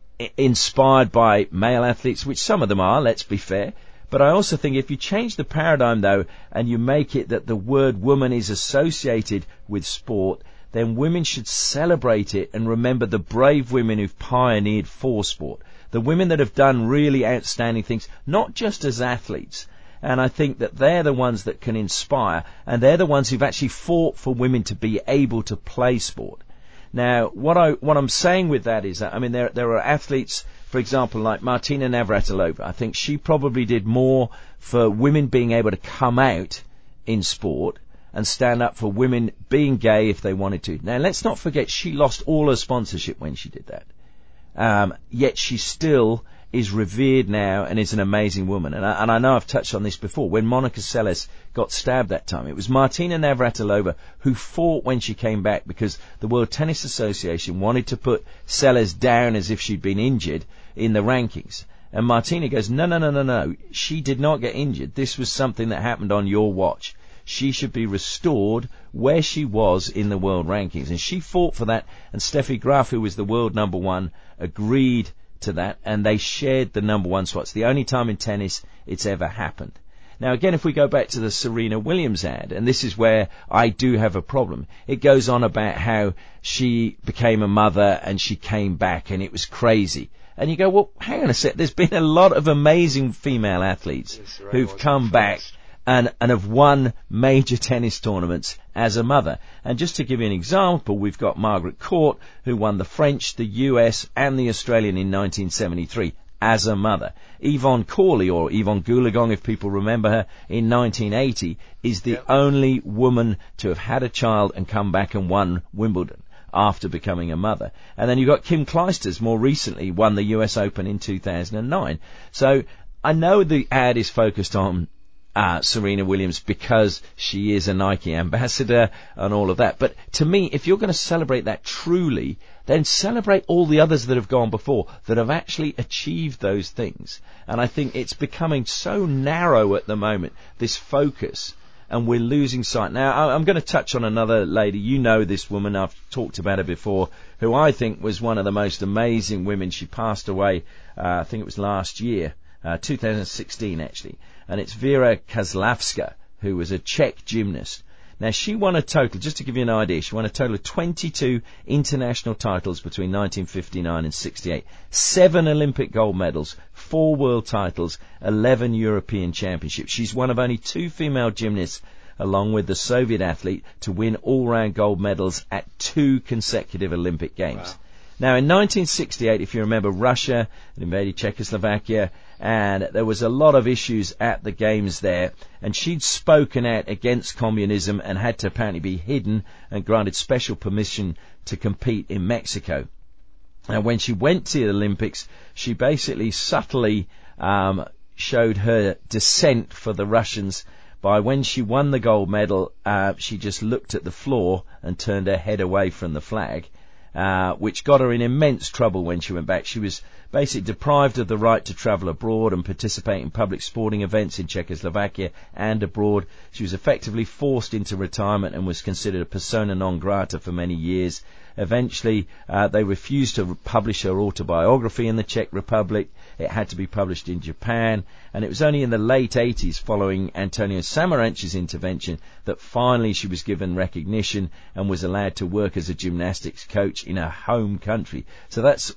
inspired by male athletes, which some of them are, let's be fair. But I also think if you change the paradigm, though, and you make it that the word woman is associated with sport, then women should celebrate it and remember the brave women who've pioneered for sport. The women that have done really outstanding things, not just as athletes. And I think that they're the ones that can inspire, and they're the ones who've actually fought for women to be able to play sport. Now, what I'm saying with that is that, I mean, there are athletes, for example, like Martina Navratilova. I think she probably did more for women being able to come out in sport and stand up for women being gay if they wanted to. Now, let's not forget she lost all her sponsorship when she did that. Yet she still is revered now and is an amazing woman. And I know I've touched on this before. When Monica Seles got stabbed that time, it was Martina Navratilova who fought when she came back, because the World Tennis Association wanted to put Seles down as if she'd been injured in the rankings. And Martina goes, no. She did not get injured. This was something that happened on your watch. She should be restored where she was in the world rankings. And she fought for that. And Steffi Graf, who was the world number one, agreed to that, and they shared the number one spots. The only time in tennis it's ever happened. Now, again, if we go back to the Serena Williams ad, and this is where I do have a problem, it goes on about how she became a mother and she came back and it was crazy. And you go, well, hang on a sec, there's been a lot of amazing female athletes who've come back and have won major tennis tournaments as a mother. And just to give you an example, we've got Margaret Court, who won the French, the US, and the Australian in 1973 as a mother. Yvonne Cawley, or Yvonne Goolagong, if people remember her, in 1980, is the only woman to have had a child and come back and won Wimbledon after becoming a mother. And then you've got Kim Clijsters, more recently won the US Open in 2009. So I know the ad is focused on Serena Williams because she is a Nike ambassador and all of that. But to me, if you're going to celebrate that truly, then celebrate all the others that have gone before that have actually achieved those things. And I think it's becoming so narrow at the moment, this focus, and we're losing sight. Now, I'm going to touch on another lady. You know this woman. I've talked about her before, who I think was one of the most amazing women. She passed away, I think it was last year, 2016 actually. And it's Vera Kozlavska, who was a Czech gymnast. Now, she won a total, just to give you an idea, she won a total of 22 international titles between 1959 and 68, 7 Olympic gold medals, 4 world titles, 11 European championships. She's one of only 2 female gymnasts, along with the Soviet athlete, to win all-round gold medals at 2 consecutive Olympic Games. Wow. Now, in 1968, if you remember, Russia invaded Czechoslovakia, and there was a lot of issues at the Games there, and she'd spoken out against communism and had to apparently be hidden and granted special permission to compete in Mexico. And when she went to the Olympics, she basically subtly showed her dissent for the Russians by, when she won the gold medal, she just looked at the floor and turned her head away from the flag. Which got her in immense trouble when she went back. She was basically deprived of the right to travel abroad and participate in public sporting events in Czechoslovakia and abroad. She was effectively forced into retirement and was considered a persona non grata for many years. Eventually, they refused to publish her autobiography in the Czech Republic. It had to be published in Japan. And it was only in the late 80s, following Antonio Samaranch's intervention, that finally she was given recognition and was allowed to work as a gymnastics coach in her home country. So that's,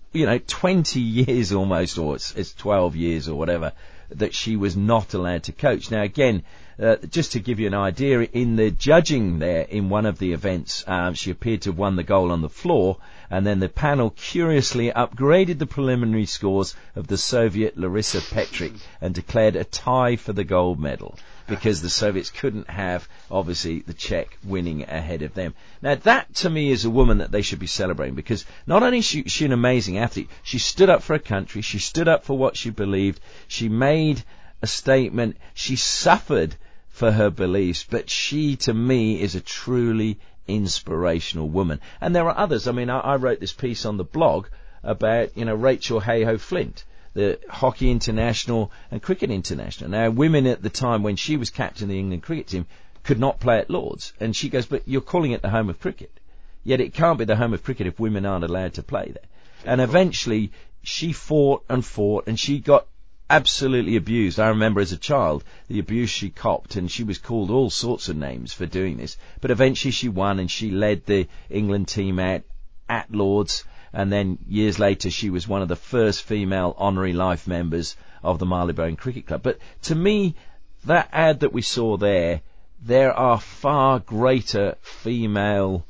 20 years almost, or it's 12 years or whatever, that she was not allowed to coach. Now, again, just to give you an idea, in the judging there in one of the events, she appeared to have won the goal on the floor, and then the panel curiously upgraded the preliminary scores of the Soviet Larissa Petrik and declared a tie for the gold medal, because the Soviets couldn't have, obviously, the Czech winning ahead of them. Now, that to me is a woman that they should be celebrating, because not only is she an amazing athlete, she stood up for her country, she stood up for what she believed, she made a statement, she suffered for her beliefs, but she, to me, is a truly inspirational woman. And there are others. I mean, I wrote this piece on the blog about, Rachel Hayhoe Flint, the hockey international and cricket international. Now, women at the time when she was captain of the England cricket team could not play at Lord's. And she goes, but you're calling it the home of cricket. Yet it can't be the home of cricket if women aren't allowed to play there. And eventually she fought, and she got absolutely abused. I remember as a child the abuse she copped, and she was called all sorts of names for doing this. But eventually she won, and she led the England team out at Lord's. And then years later, she was one of the first female honorary life members of the Marylebone Cricket Club. But to me, that ad that we saw there are far greater female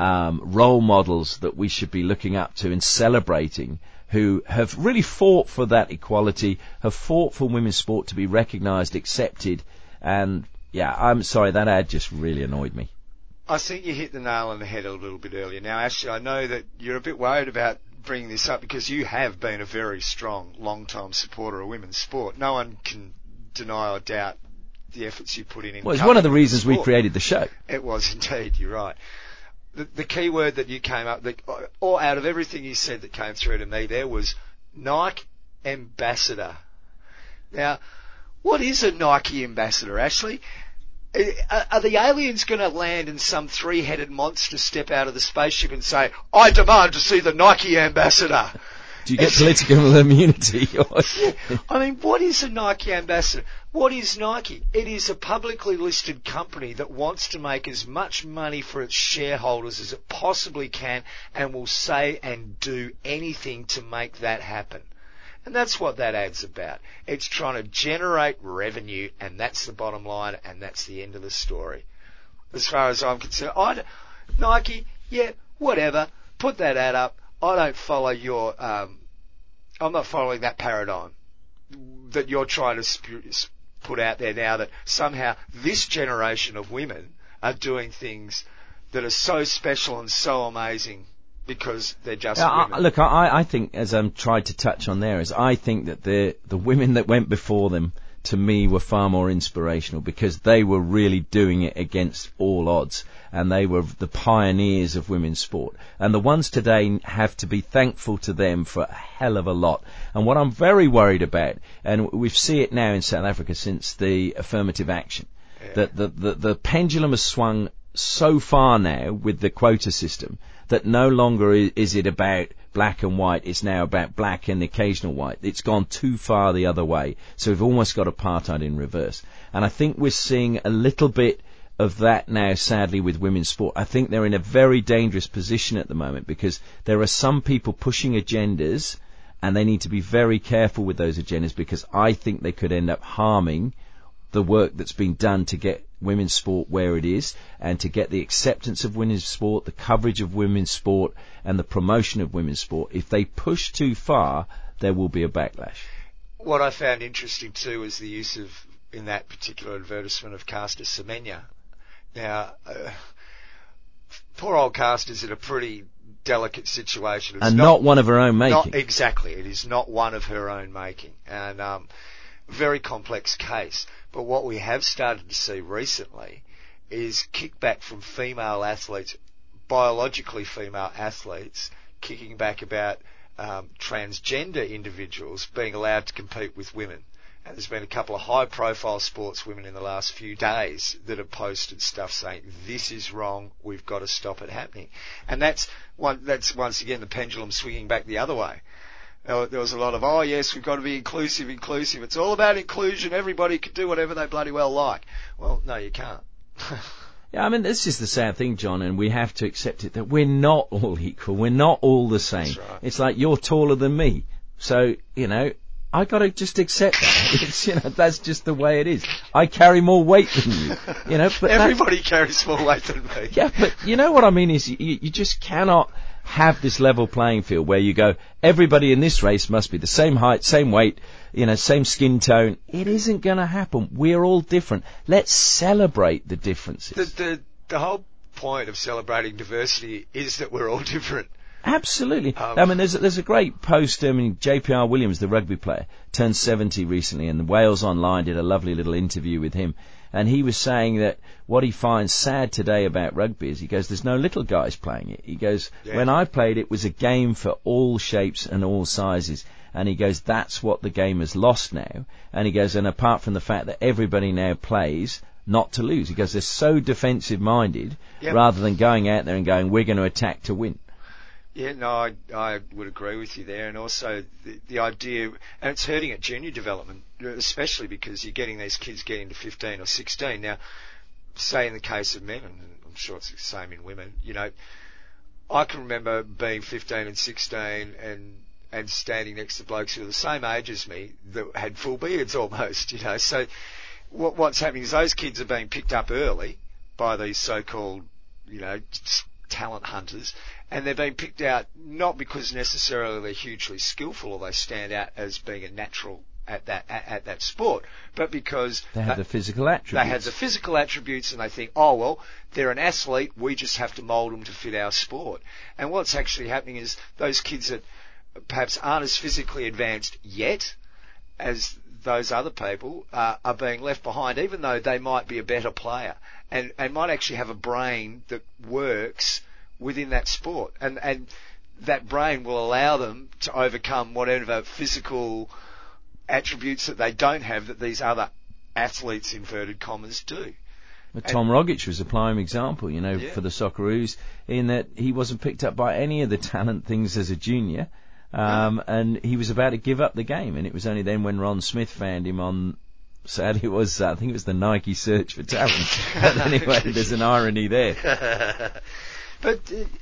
role models that we should be looking up to and celebrating, who have really fought for that equality, have fought for women's sport to be recognised, accepted. And, yeah, I'm sorry, that ad just really annoyed me. I think you hit the nail on the head a little bit earlier. Now, Ashley, I know that you're a bit worried about bringing this up because you have been a very strong, long-time supporter of women's sport. No one can deny or doubt the efforts you put in. Well, it's one of the reasons we created the show. It was indeed, you're right. The key word that you came up, or out of everything you said that came through to me there, was Nike ambassador. Now, what is a Nike ambassador, Ashley? Are the aliens going to land and some 3-headed monster step out of the spaceship and say, I demand to see the Nike ambassador? Do you get political immunity? I mean, what is a Nike ambassador? What is Nike? It is a publicly listed company that wants to make as much money for its shareholders as it possibly can, and will say and do anything to make that happen. And that's what that ad's about. It's trying to generate revenue, and that's the bottom line, and that's the end of the story. As far as I'm concerned, Nike, yeah, whatever, put that ad up. I don't follow your I'm not following that paradigm that you're trying to put out there now, that somehow this generation of women are doing things that are so special and so amazing because they're just women. Look, I think, as I'm tried to touch on there, is I think that the women that went before them, to me, were far more inspirational because they were really doing it against all odds, and they were the pioneers of women's sport. And the ones today have to be thankful to them for a hell of a lot. And what I'm very worried about, and we see it now in South Africa since the affirmative action, that the pendulum has swung so far now with the quota system that no longer is it about black and white, it's now about black and the occasional white. It's gone too far the other way. So we've almost got apartheid in reverse. And I think we're seeing a little bit of that now, sadly, with women's sport. I think they're in a very dangerous position at the moment because there are some people pushing agendas, and they need to be very careful with those agendas because I think they could end up harming the work that's been done to get women's sport where it is, and to get the acceptance of women's sport, the coverage of women's sport, and the promotion of women's sport. If they push too far, there will be a backlash. What I found interesting too is the use of, in that particular advertisement, of Caster Semenya. Now, poor old Caster's in a pretty delicate situation. It's and not one of her own making. Exactly. It is not one of her own making. And very complex case. But what we have started to see recently is kickback from female athletes, biologically female athletes, kicking back about transgender individuals being allowed to compete with women. And there's been a couple of high-profile sportswomen in the last few days that have posted stuff saying, this is wrong, we've got to stop it happening. And that's once again the pendulum swinging back the other way. There was a lot of, oh yes, we've got to be inclusive. It's all about inclusion. Everybody can do whatever they bloody well like. Well, no, you can't. Yeah, I mean, this is the sad thing, John, and we have to accept it, that we're not all equal. We're not all the same. That's right. It's like you're taller than me. So, I got to just accept that. It's, that's just the way it is. I carry more weight than you. But everybody carries more weight than me. Yeah, but you know what I mean is you just cannot have this level playing field where you go, everybody in this race must be the same height, same weight, same skin tone. It isn't going to happen. We're all different. Let's celebrate the differences. The whole point of celebrating diversity is that we're all different. Absolutely. I mean, there's a great post. JPR Williams, the rugby player, turned 70 recently, and Wales Online did a lovely little interview with him. And he was saying that what he finds sad today about rugby is, he goes, there's no little guys playing it. He goes, when I played, it was a game for all shapes and all sizes. And he goes, that's what the game has lost now. And he goes, and apart from the fact that everybody now plays not to lose, he goes, they're so defensive minded rather than going out there and going, we're going to attack to win. Yeah, no, I would agree with you there. And also the idea, and it's hurting at junior development, especially because you're getting these kids getting to 15 or 16. Now, say in the case of men, and I'm sure it's the same in women, I can remember being 15 and 16 and standing next to blokes who were the same age as me that had full beards almost, So what's happening is those kids are being picked up early by these so-called, talent hunters, and they're being picked out not because necessarily they're hugely skillful or they stand out as being a natural at that sport, but because they have the physical attributes. They have the physical attributes, and they think, oh well, they're an athlete, we just have to mould them to fit our sport. And what's actually happening is those kids that perhaps aren't as physically advanced yet as those other people are being left behind, even though they might be a better player and might actually have a brain that works within that sport. And that brain will allow them to overcome whatever physical attributes that they don't have that these other athletes, inverted commas, do. But Tom Rogic was a prime example, for the Socceroos, in that he wasn't picked up by any of the talent things as a junior. And he was about to give up the game, and it was only then when Ron Smith found him on, sadly it was, I think it was the Nike Search for Talent. But anyway, there's an irony there. But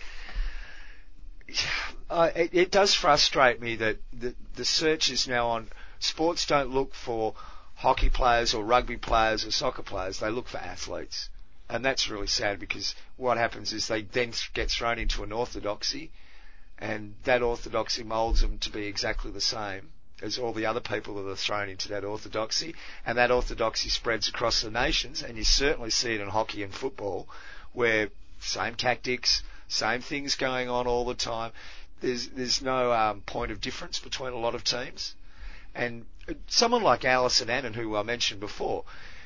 it does frustrate me that the search is now on, sports don't look for hockey players or rugby players or soccer players, they look for athletes. And that's really sad, because what happens is they then get thrown into an orthodoxy, And that orthodoxy moulds them to be exactly the same as all the other people that are thrown into that orthodoxy. And that orthodoxy spreads across the nations, and you certainly see it in hockey and football, where same tactics, same things going on all the time. There's no point of difference between a lot of teams. And someone like Alison Annan, who I mentioned before,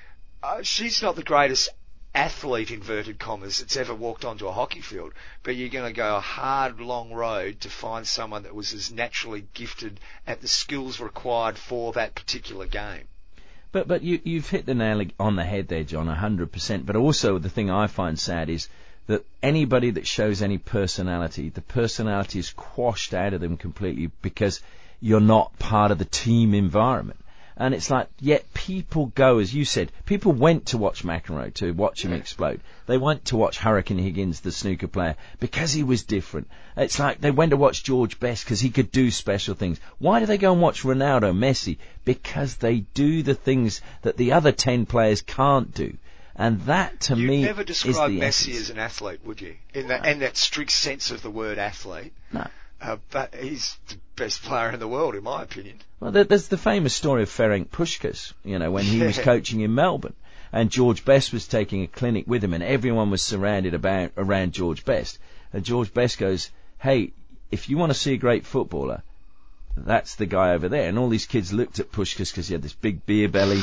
she's not the greatest athlete, inverted commas, that's ever walked onto a hockey field, but you're going to go a hard, long road to find someone that was as naturally gifted at the skills required for that particular game. But you've hit the nail on the head there, John, 100%. But also the thing I find sad is that anybody that shows any personality, the personality is quashed out of them completely because you're not part of the team environment. And it's like, yet people go, as you said, people went to watch McEnroe, to watch him explode. They went to watch Hurricane Higgins, the snooker player, because he was different. It's like they went to watch George Best because he could do special things. Why do they go and watch Ronaldo, Messi? Because they do the things that the other 10 players can't do. And that, to me, You'd never describe is the Messi essence. as an athlete, would you? In that strict sense of the word athlete. No. But he's the best player in the world, in my opinion. Well, there's the famous story of Ferenc Puskás, when he was coaching in Melbourne, and George Best was taking a clinic with him, and everyone was surrounded around George Best. And George Best goes, "Hey, if you want to see a great footballer, that's the guy over there." And all these kids looked at Puskás because he had this big beer belly,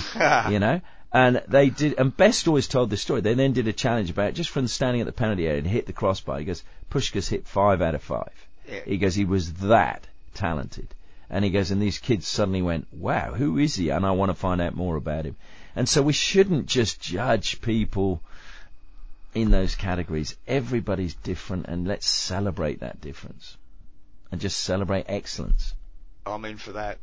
And they did, and Best always told this story. They then did a challenge about just from standing at the penalty area and hit the crossbar. He goes, Puskás hit 5 out of 5. Yeah. He goes, he was that talented. And he goes, and these kids suddenly went, wow, who is he? And I want to find out more about him. And so we shouldn't just judge people in those categories. Everybody's different, and let's celebrate that difference. And just celebrate excellence. I'm in for that.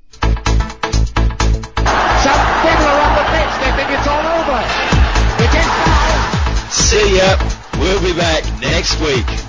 Some people are on the pitch, they think it's all over. It is now. See ya. We'll be back next week.